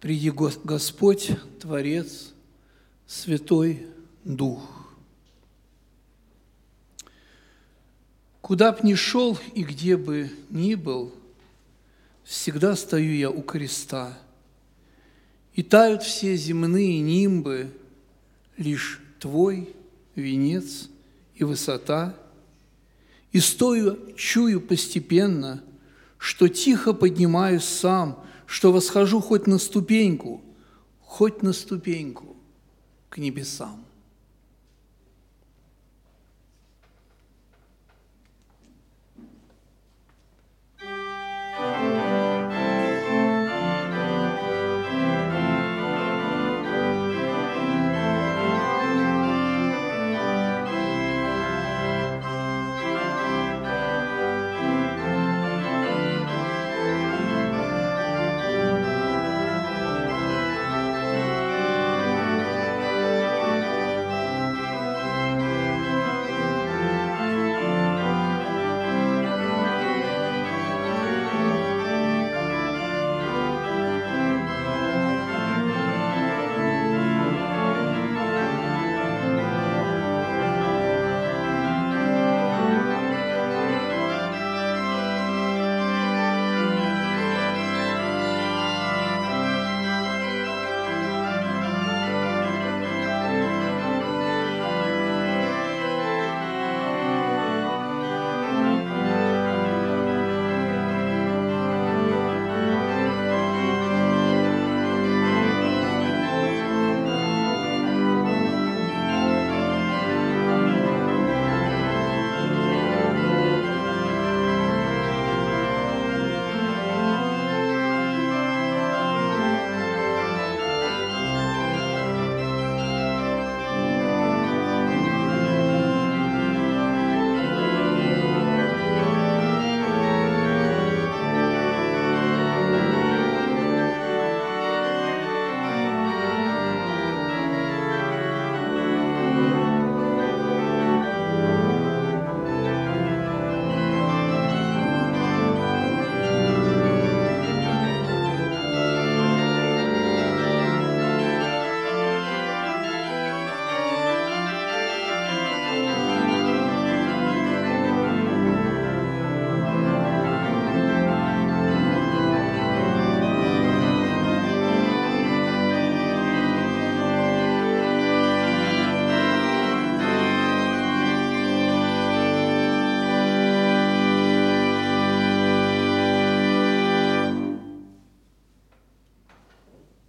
Приди, Господь, Творец, Святой Дух. Куда б ни шел и где бы ни был, всегда стою я у креста, и тают все земные нимбы, лишь Твой венец и высота. И стою, чую постепенно, что тихо поднимаюсь сам, что восхожу хоть на ступеньку к небесам.